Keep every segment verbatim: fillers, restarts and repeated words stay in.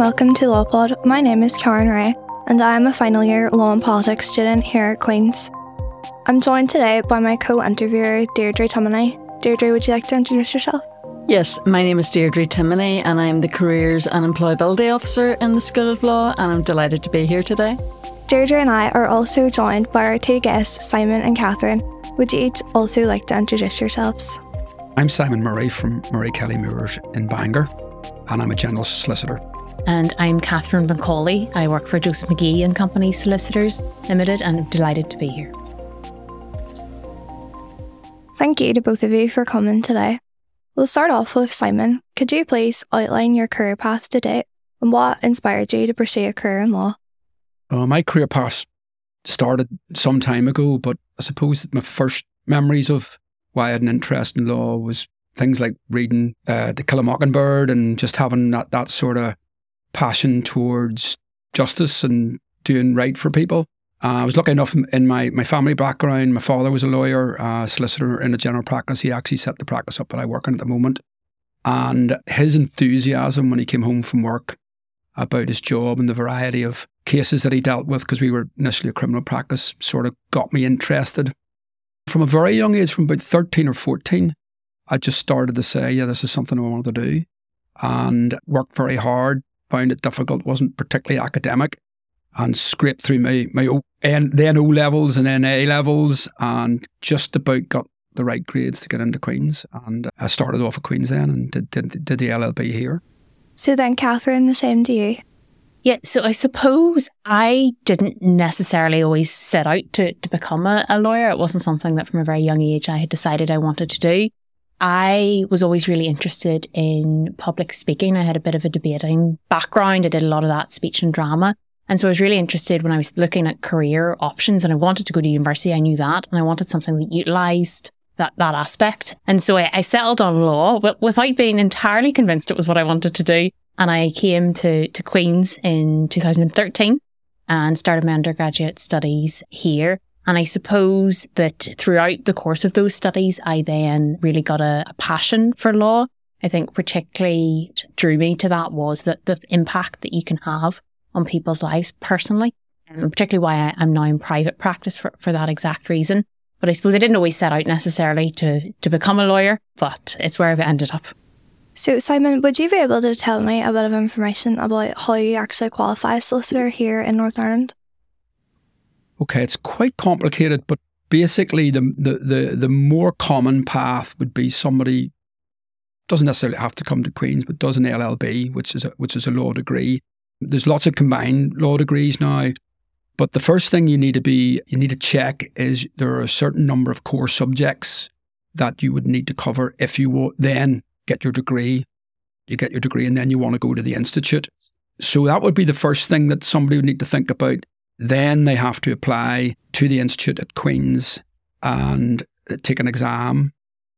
welcome to LawPod. My name is Karen Ray, and I am a final year Law and Politics student here at Queen's. I'm joined today by my co-interviewer, Deirdre Timoney. Deirdre, would you like to introduce yourself? Yes, my name is Deirdre Timoney, and I'm the Careers and Employability Officer in the School of Law, and I'm delighted to be here today. Deirdre and I are also joined by our two guests, Simon and Catherine. Would you each also like to introduce yourselves? I'm Simon Murray from Murray Kelly Moores in Bangor, and I'm a general solicitor. And I'm Catherine Macaulay. I work for Joseph McGee and Company Solicitors Limited, and I'm delighted to be here. Thank you to both of you for coming today. We'll start off with Simon. Could you please outline your career path to date and what inspired you to pursue a career in law? Uh, my career path started some time ago, but I suppose my first memories of why I had an interest in law was things like reading uh, To Kill a Mockingbird and just having that, that sort of passion towards justice and doing right for people. Uh, I was lucky enough in, in my, my family background. My father was a lawyer, a solicitor in a general practice. He actually set the practice up that I work in at the moment. And his enthusiasm when he came home from work about his job and the variety of cases that he dealt with, because we were initially a criminal practice, sort of got me interested. From a very young age, from about thirteen or fourteen, I just started to say, yeah, this is something I wanted to do, and worked very hard, found it difficult, wasn't particularly academic, and scraped through my, my o, and then O levels and then A levels, and just about got the right grades to get into Queen's. And I started off at Queen's then and did, did, did the L L B here. So then, Catherine, the same to you. Yeah, so I suppose I didn't necessarily always set out to, to become a, a lawyer. It wasn't something that from a very young age I had decided I wanted to do. I was always really interested in public speaking. I had a bit of a debating background. I did a lot of that, speech and drama. And so I was really interested when I was looking at career options, and I wanted to go to university. I knew that, and I wanted something that utilised that, that aspect. And so I, I settled on law, but without being entirely convinced it was what I wanted to do. And I came to, to Queen's in two thousand thirteen and started my undergraduate studies here. And I suppose that throughout the course of those studies, I then really got a, a passion for law. I think particularly what drew me to that was that the impact that you can have on people's lives personally, and particularly why I, I'm now in private practice for, for that exact reason. But I suppose I didn't always set out necessarily to, to become a lawyer, but it's where I've ended up. So, Simon, would you be able to tell me a bit of information about how you actually qualify as solicitor here in Northern Ireland? Okay, it's quite complicated, but basically the, the, the, the more common path would be somebody doesn't necessarily have to come to Queen's, but does an L L B, which is a, which is a law degree. There's lots of combined law degrees now, but the first thing you need to be, you need to check is there are a certain number of core subjects that you would need to cover if you will then get your degree. You get your degree and then you want to go to the institute. So that would be the first thing that somebody would need to think about. Then they have to apply to the institute at Queen's and take an exam.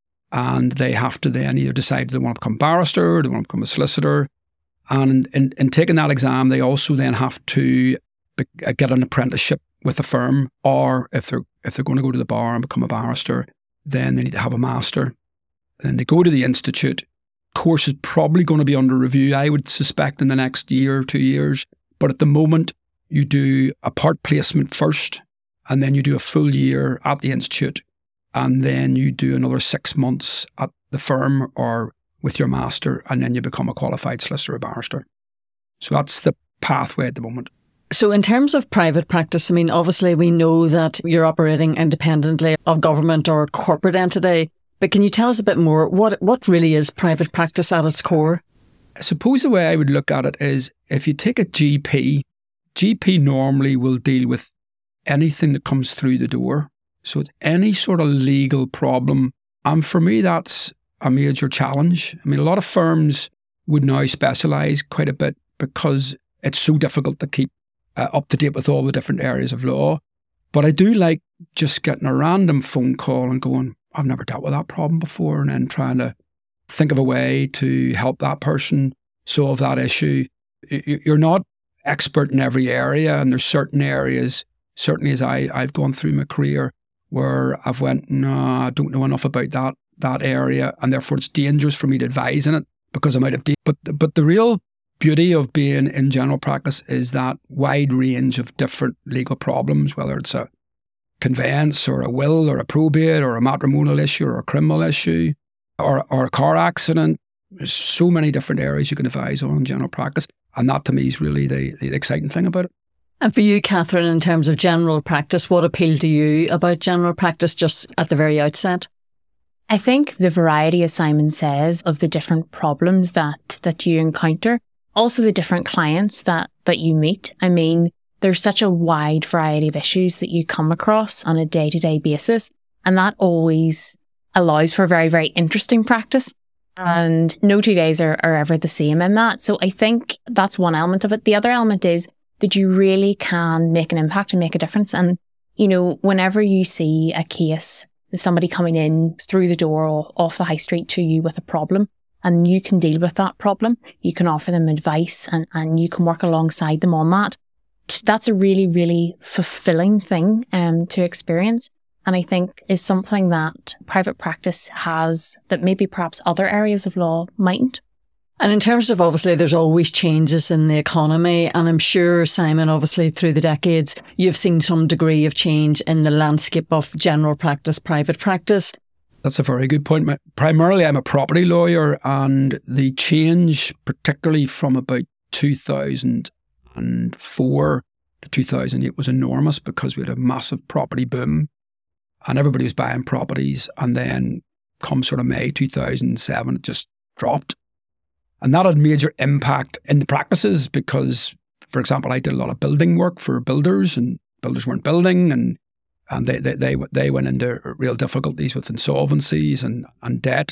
And they have to then either decide they want to become barrister or they want to become a solicitor. And in, in taking that exam, they also then have to be, get an apprenticeship with a firm, or if they're if they're going to go to the bar and become a barrister, then they need to have a master. Then they go to the institute. Course is probably going to be under review, I would suspect, in the next year or two years. But at the moment, you do a part placement first, and then you do a full year at the institute, and then you do another six months at the firm or with your master, and then you become a qualified solicitor or barrister. So that's the pathway at the moment. So in terms of private practice, I mean, obviously we know that you're operating independently of government or corporate entity, but can you tell us a bit more? What what really is private practice at its core? I suppose the way I would look at it is if you take a G P, G P normally will deal with anything that comes through the door. So it's any sort of legal problem. And for me, that's a major challenge. I mean, a lot of firms would now specialise quite a bit because it's so difficult to keep uh, up to date with all the different areas of law. But I do like just getting a random phone call and going, I've never dealt with that problem before, and then trying to think of a way to help that person solve that issue. You're not expert in every area, and there's certain areas, certainly as I, I've gone through my career, where I've went, no, I don't know enough about that that area, and therefore it's dangerous for me to advise in it because I'm out of date. But, but the real beauty of being in general practice is that wide range of different legal problems, whether it's a conveyance or a will or a probate or a matrimonial issue or a criminal issue or, or a car accident. There's so many different areas you can advise on in general practice. And that to me is really the, the exciting thing about it. And for you, Catherine, in terms of general practice, what appealed to you about general practice just at the very outset? I think the variety, as Simon says, of the different problems that, that you encounter, also the different clients that, that you meet. I mean, there's such a wide variety of issues that you come across on a day-to-day basis, and that always allows for a very, very interesting practice. And no two days are, are ever the same in that. So I think that's one element of it. The other element is that you really can make an impact and make a difference. And, you know, whenever you see a case, somebody coming in through the door or off the high street to you with a problem, and you can deal with that problem, you can offer them advice and, and you can work alongside them on that. That's a really, really fulfilling thing um, to experience. And I think is something that private practice has that maybe perhaps other areas of law mightn't. And in terms of, obviously, there's always changes in the economy. And I'm sure, Simon, obviously, through the decades, you've seen some degree of change in the landscape of general practice, private practice. That's a very good point. Primarily, I'm a property lawyer, and the change, particularly from about two thousand four to two thousand eight, was enormous because we had a massive property boom and everybody was buying properties. And then come sort of May two thousand seven, it just dropped. And that had major impact in the practices because, for example, I did a lot of building work for builders, and builders weren't building, and and they they they, they went into real difficulties with insolvencies and, and debt.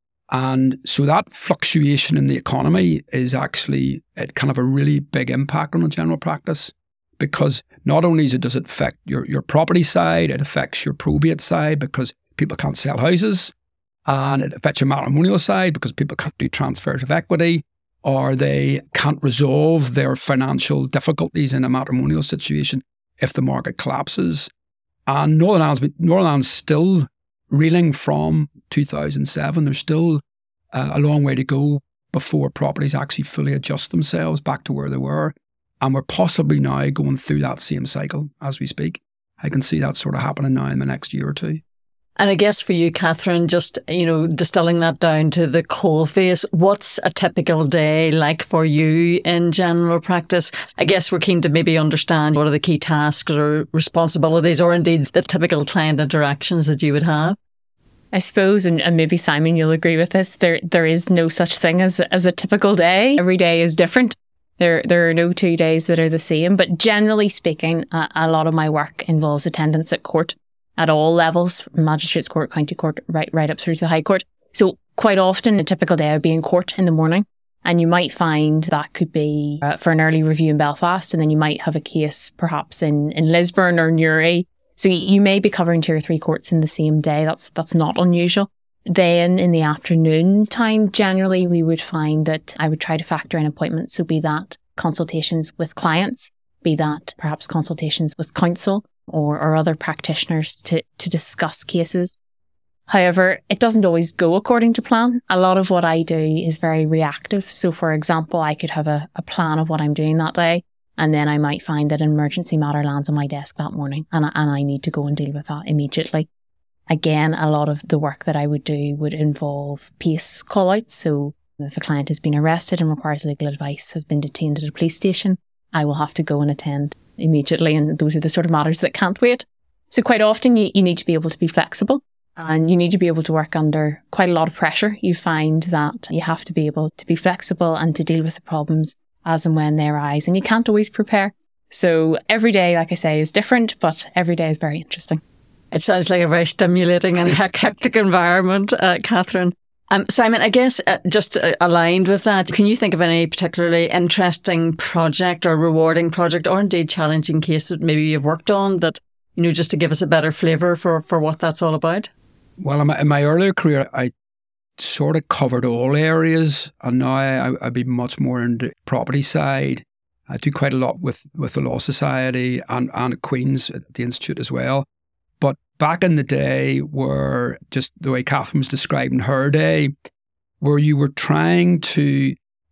And so that fluctuation in the economy is actually it kind of a really big impact on the general practice, because not only does it affect your, your property side, it affects your probate side because people can't sell houses. And it affects your matrimonial side because people can't do transfers of equity, or they can't resolve their financial difficulties in a matrimonial situation if the market collapses. And Northern Ireland's, Northern Ireland's still reeling from two thousand seven. There's still uh, a long way to go before properties actually fully adjust themselves back to where they were. And we're possibly now going through that same cycle as we speak. I can see that sort of happening now in the next year or two. And I guess for you, Catherine, just, you know, distilling that down to the coalface, what's a typical day like for you in general practice? I guess we're keen to maybe understand what are the key tasks or responsibilities, or indeed the typical client interactions that you would have. I suppose, and, and maybe Simon, you'll agree with this, there there is no such thing as as a typical day. Every day is different. There there are no two days that are the same. But generally speaking, a, a lot of my work involves attendance at court. At all levels, magistrates court, county court, right right up through to the High Court. So quite often a typical day would be in court in the morning, and you might find that could be uh, for an early review in Belfast, and then you might have a case perhaps in, in Lisburn or Newry. So you, you may be covering two or three courts in the same day. That's that's not unusual. Then in the afternoon time, generally we would find that I would try to factor in appointments. So be that consultations with clients, be that perhaps consultations with counsel, Or, or other practitioners to, to discuss cases. However, it doesn't always go according to plan. A lot of what I do is very reactive. So, for example, I could have a, a plan of what I'm doing that day, and then I might find that an emergency matter lands on my desk that morning, and I, and I need to go and deal with that immediately. Again, a lot of the work that I would do would involve PACE call-outs. So if a client has been arrested and requires legal advice, has been detained at a police station, I will have to go and attend immediately, and those are the sort of matters that can't wait. So quite often you, you need to be able to be flexible, and you need to be able to work under quite a lot of pressure. You find that you have to be able to be flexible and to deal with the problems as and when they arise, and you can't always prepare. So every day, like I say, is different, but every day is very interesting. It sounds like a very stimulating and hectic environment, uh, Catherine. Um, Simon, I guess uh, just uh, aligned with that, can you think of any particularly interesting project or rewarding project, or indeed challenging case that maybe you've worked on that, you know, just to give us a better flavour for, for what that's all about? Well, in my, in my earlier career, I sort of covered all areas, and now I, I'd be much more in the property side. I do quite a lot with, with the Law Society and, and at Queen's, at the Institute as well. But back in the day, where just the way Catherine was describing her day, where you were trying to,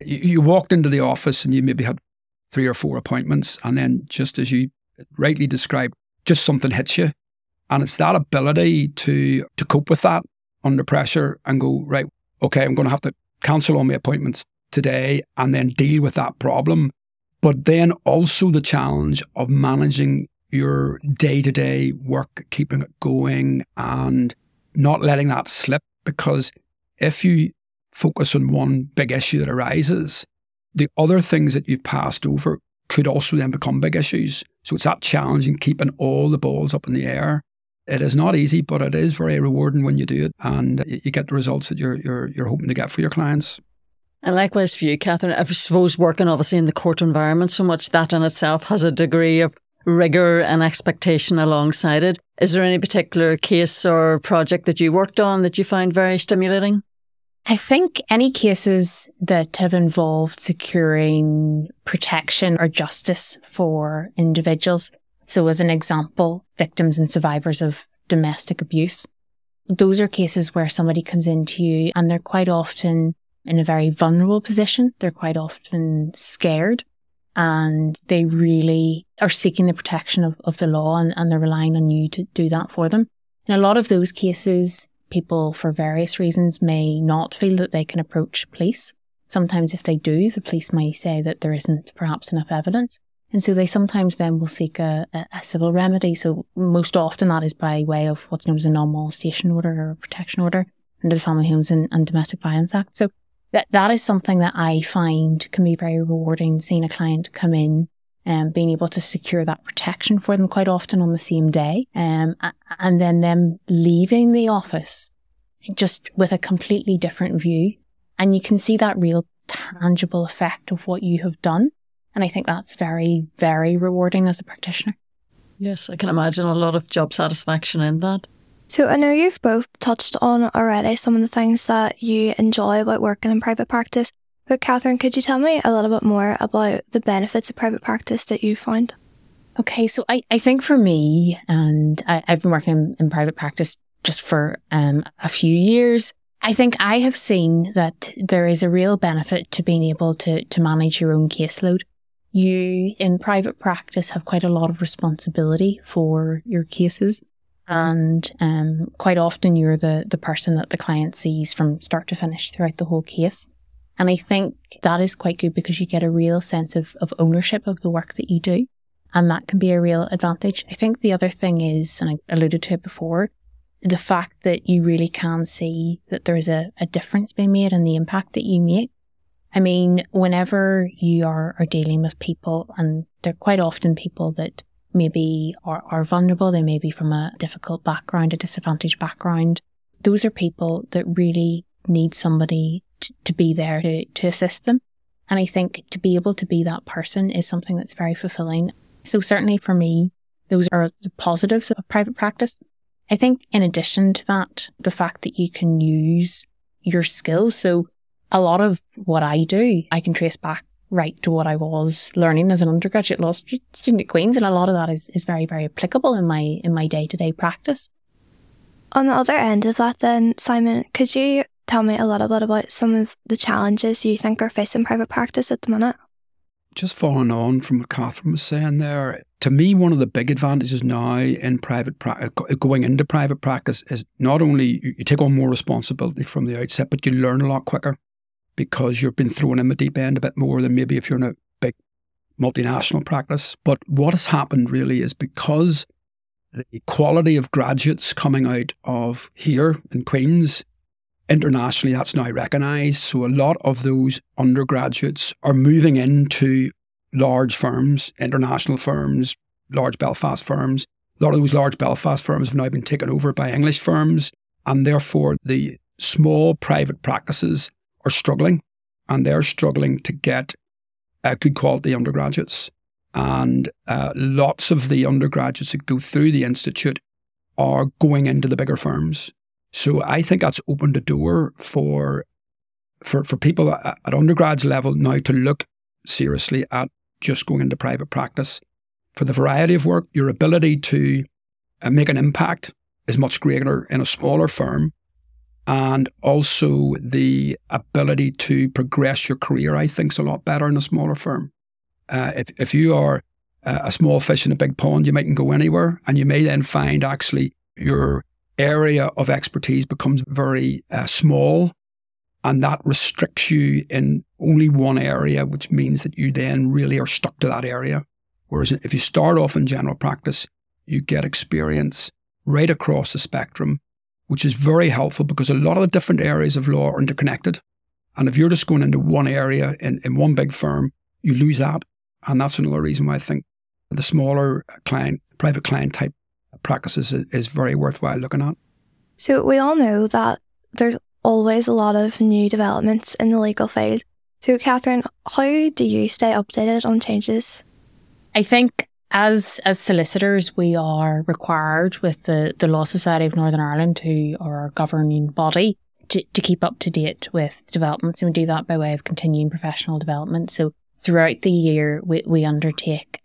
you, you walked into the office and you maybe had three or four appointments, and then just as you rightly described, just something hits you. And it's that ability to to cope with that under pressure and go, right, okay, I'm going to have to cancel all my appointments today and then deal with that problem. But then also the challenge of managing your day-to-day work, keeping it going and not letting that slip, because if you focus on one big issue that arises, the other things that you've passed over could also then become big issues. So it's that challenge in keeping all the balls up in the air. It is not easy, but it is very rewarding when you do it, and you get the results that you're you're you're hoping to get for your clients. And likewise for you, Catherine, I suppose working obviously in the court environment so much, that in itself has a degree of rigour and expectation alongside it. Is there any particular case or project that you worked on that you found very stimulating? I think any cases that have involved securing protection or justice for individuals, so as an example, victims and survivors of domestic abuse, those are cases where somebody comes into you and they're quite often in a very vulnerable position. They're quite often scared and they really are seeking the protection of, of the law, and, and they're relying on you to do that for them. In a lot of those cases, people, for various reasons, may not feel that they can approach police. Sometimes if they do, the police may say that there isn't perhaps enough evidence. And so they sometimes then will seek a, a, a civil remedy. So most often that is by way of what's known as a non-molestation order or a protection order under the Family Homes and, and Domestic Violence Act. So that that is something that I find can be very rewarding, seeing a client come in and being able to secure that protection for them quite often on the same day, um, and then them leaving the office just with a completely different view. And you can see that real tangible effect of what you have done. And I think that's very, very rewarding as a practitioner. Yes, I can imagine a lot of job satisfaction in that. So I know you've both touched on already some of the things that you enjoy about working in private practice. But Catherine, could you tell me a little bit more about the benefits of private practice that you find? Okay, so I, I think for me, and I, I've been working in, in private practice just for um, a few years, I think I have seen that there is a real benefit to being able to, to manage your own caseload. You, in private practice, have quite a lot of responsibility for your cases. And um, quite often you're the, the person that the client sees from start to finish throughout the whole case. And I think that is quite good because you get a real sense of, of ownership of the work that you do. And that can be a real advantage. I think the other thing is, and I alluded to it before, the fact that you really can see that there is a, a difference being made and the impact that you make. I mean, whenever you are, are dealing with people, and they're quite often people that maybe are, are vulnerable, they may be from a difficult background, a disadvantaged background. Those are people that really need somebody to, to be there to, to assist them. And I think to be able to be that person is something that's very fulfilling. So certainly for me, those are the positives of private practice. I think in addition to that, the fact that you can use your skills. So a lot of what I do, I can trace back right to what I was learning as an undergraduate law student at Queen's, and a lot of that is, is very, very applicable in my in my day-to-day practice. On the other end of that then, Simon, could you tell me a little bit about some of the challenges you think are facing private practice at the minute? Just following on from what Catherine was saying there, to me, one of the big advantages now in private pra- going into private practice is not only you take on more responsibility from the outset, but you learn a lot quicker because you've been thrown in the deep end a bit more than maybe if you're in a big multinational practice. But what has happened really is because the quality of graduates coming out of here in Queen's, internationally, that's now recognised. So a lot of those undergraduates are moving into large firms, international firms, large Belfast firms. A lot of those large Belfast firms have now been taken over by English firms, and therefore the small private practices are struggling, and they're struggling to get uh, good quality undergraduates. And uh, lots of the undergraduates that go through the institute are going into the bigger firms. So I think that's opened a door for for for people at, at undergrads level now to look seriously at just going into private practice. For the variety of work, your ability to uh, make an impact is much greater in a smaller firm. And also the ability to progress your career, I think, is a lot better in a smaller firm. Uh, if, if you are uh, a small fish in a big pond, you mightn't go anywhere, and you may then find actually your area of expertise becomes very uh, small, and that restricts you in only one area, which means that you then really are stuck to that area. Whereas if you start off in general practice, you get experience right across the spectrum, which is very helpful because a lot of the different areas of law are interconnected. And if you're just going into one area in, in one big firm, you lose that. And that's another reason why I think the smaller client, private client type practices is, is very worthwhile looking at. So we all know that there's always a lot of new developments in the legal field. So Catherine, how do you stay updated on changes? I think as as solicitors, we are required with the, the Law Society of Northern Ireland, who are our governing body, to, to keep up to date with developments. And we do that by way of continuing professional development. So throughout the year, we, we undertake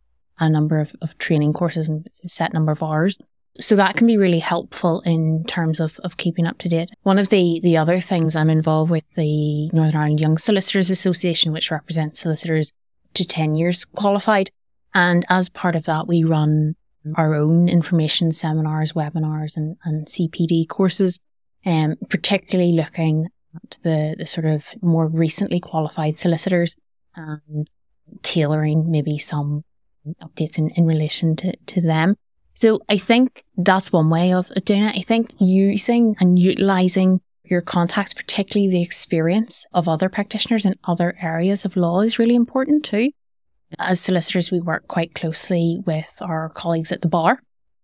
a number of, of training courses and a set number of hours. So that can be really helpful in terms of, of keeping up to date. One of the, the other things, I'm involved with the Northern Ireland Young Solicitors Association, which represents solicitors to ten years qualified. And as part of that, we run our own information seminars, webinars and, and C P D courses, um, particularly looking at the, the sort of more recently qualified solicitors and tailoring maybe some updates in, in relation to, to them. So I think that's one way of doing it. I think using and utilising your contacts, particularly the experience of other practitioners in other areas of law, is really important too. As solicitors, we work quite closely with our colleagues at the bar,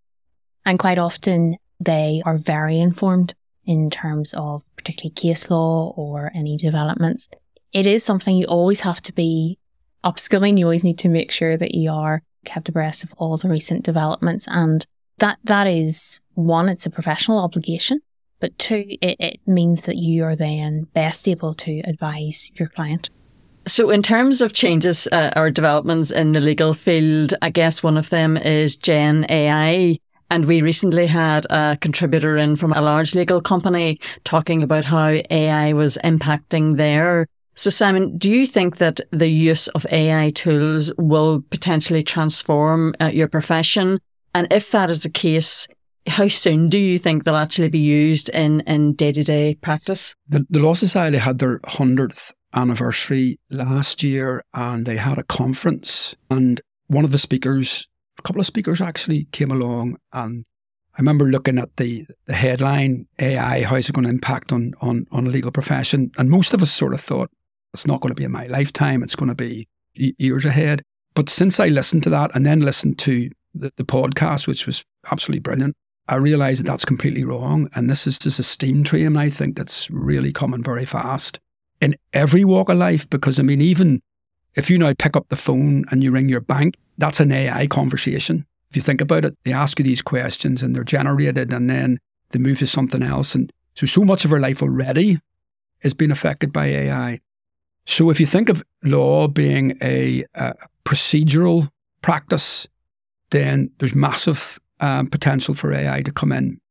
and quite often they are very informed in terms of particularly case law or any developments. It is something you always have to be upskilling. You always need to make sure that you are kept abreast of all the recent developments, and that that is, one, it's a professional obligation, but two, it, it means that you are then best able to advise your client. So in terms of changes uh, or developments in the legal field, I guess one of them is Gen A I. And we recently had a contributor in from a large legal company talking about how A I was impacting their. So Simon, do you think that the use of A I tools will potentially transform uh, your profession? And if that is the case, how soon do you think they'll actually be used in, in day-to-day practice? The, the Law Society had their hundredth anniversary last year, and they had a conference, and one of the speakers, a couple of speakers actually came along, and I remember looking at the, the headline, A I, how is it going to impact on, on, on the legal profession? And most of us sort of thought, it's not going to be in my lifetime, it's going to be years ahead. But since I listened to that and then listened to the, the podcast, which was absolutely brilliant, I realised that that's completely wrong. And this is just a steam train, I think, that's really coming very fast in every walk of life. Because, I mean, even if you now pick up the phone and you ring your bank, that's an A I conversation. If you think about it, they ask you these questions and they're generated and then they move to something else. And so, so much of our life already is being affected by A I. So if you think of law being a, a procedural practice, then there's massive um, potential for A I to come in.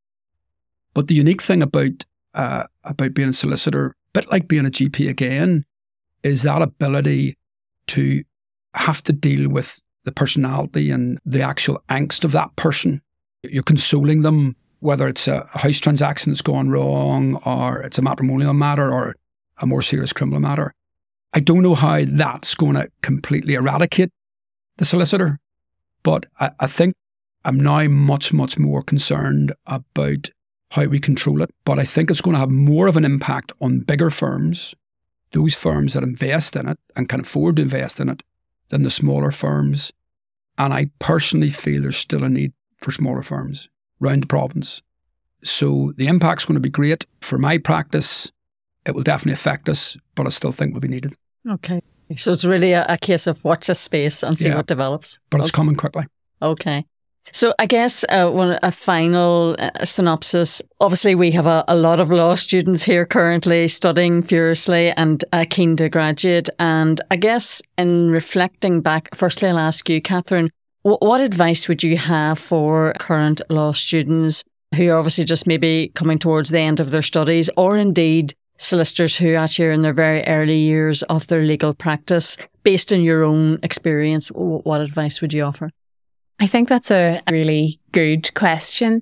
But the unique thing about uh, about being a solicitor, a bit like being a G P again, is that ability to have to deal with the personality and the actual angst of that person. You're consoling them, whether it's a house transaction that's gone wrong, or it's a matrimonial matter, or a more serious criminal matter. I don't know how that's going to completely eradicate the solicitor, but I, I think I'm now much, much more concerned about how we control it. But I think it's going to have more of an impact on bigger firms, those firms that invest in it and can afford to invest in it, than the smaller firms. And I personally feel there's still a need for smaller firms around the province. So the impact's going to be great. For my practice, it will definitely affect us, but I still think will be needed. Okay. So it's really a, a case of watch this space and see yeah, what develops. But it's okay. coming quickly. Okay. So I guess uh, one a final uh, synopsis. Obviously, we have a, a lot of law students here currently studying furiously and uh, keen to graduate. And I guess in reflecting back, firstly, I'll ask you, Catherine, w- what advice would you have for current law students who are obviously just maybe coming towards the end of their studies, or indeed solicitors who actually are in their very early years of their legal practice? Based on your own experience, what advice would you offer? I think that's a really good question.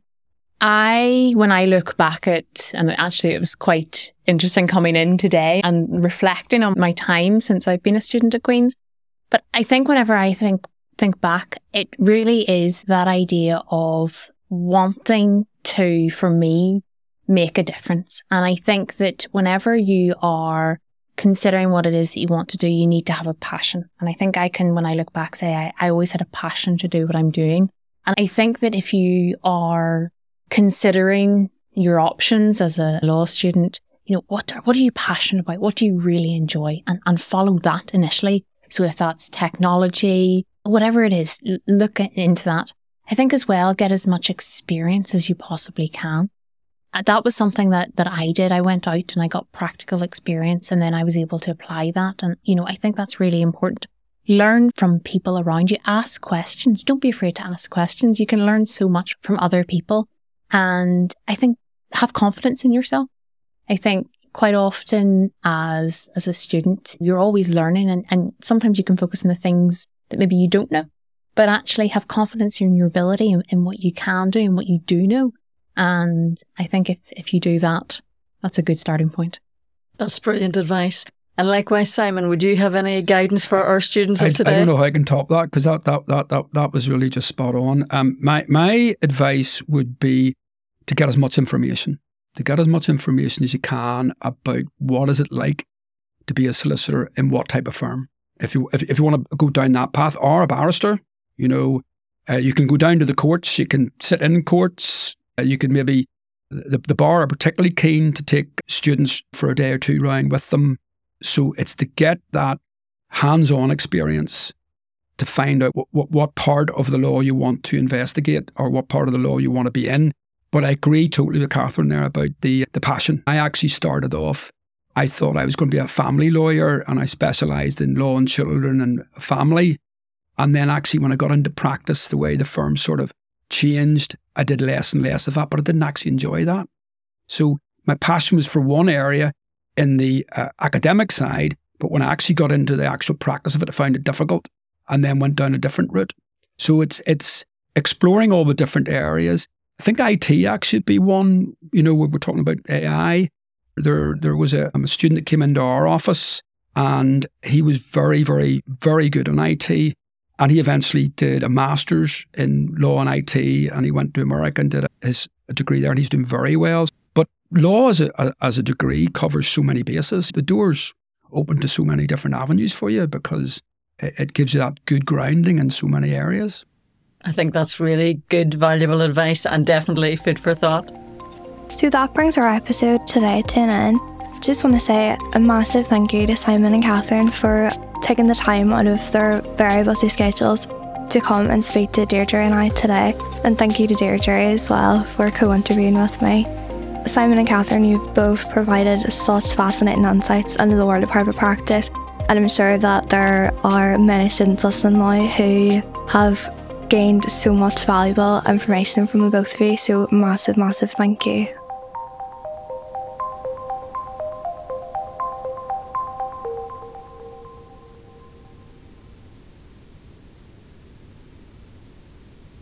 I, when I look back at, and actually it was quite interesting coming in today and reflecting on my time since I've been a student at Queen's, but I think whenever I think think back, it really is that idea of wanting to, for me, make a difference. And I think that whenever you are considering what it is that you want to do, you need to have a passion. And I think I can, when I look back, say I, I always had a passion to do what I'm doing. And I think that if you are considering your options as a law student, you know, what are, what are you passionate about? What do you really enjoy? And, and follow that initially. So if that's technology, whatever it is, look into that. I think as well, get as much experience as you possibly can. That was something that, that I did. I went out and I got practical experience, and then I was able to apply that. And, you know, I think that's really important. Learn from people around you. Ask questions. Don't be afraid to ask questions. You can learn so much from other people. And I think have confidence in yourself. I think quite often as, as a student, you're always learning, and, and sometimes you can focus on the things that maybe you don't know, but actually have confidence in your ability and in what you can do and what you do know. And I think if, if you do that, that's a good starting point. That's brilliant advice. And likewise, Simon, would you have any guidance for our students of I, today? I don't know how I can top that, because that, that that that that was really just spot on. Um, my my advice would be to get as much information, to get as much information as you can about what is it like to be a solicitor in what type of firm. If you if if you want to go down that path, or a barrister, you know, uh, you can go down to the courts, you can sit in courts. You could maybe, the, the bar are particularly keen to take students for a day or two round with them. So it's to get that hands-on experience to find out what, what, what part of the law you want to investigate or what part of the law you want to be in. But I agree totally with Catherine there about the, the passion. I actually started off, I thought I was going to be a family lawyer, and I specialised in law and children and family. And then actually when I got into practice, the way the firm sort of changed, I did less and less of that, but I didn't actually enjoy that. So my passion was for one area in the uh, academic side, but when I actually got into the actual practice of it, I found it difficult, and then went down a different route. So it's it's exploring all the different areas. I think I T actually would be one. You know, when we're talking about A I, there there was a, a student that came into our office, and he was very, very, very good on I T. And he eventually did a master's in law and I T, and he went to America and did a, his a degree there, and he's doing very well. But law as a, a, as a degree covers so many bases. The door's open to so many different avenues for you, because it, it gives you that good grounding in so many areas. I think that's really good, valuable advice, and definitely food for thought. So that brings our episode today to an end. Just want to say a massive thank you to Simon and Catherine for taking the time out of their very busy schedules to come and speak to Deirdre and I today. And thank you to Deirdre as well for co-interviewing with me. Simon and Catherine, you've both provided such fascinating insights into the world of private practice, and I'm sure that there are many students listening now who have gained so much valuable information from the both of you, so massive, massive thank you.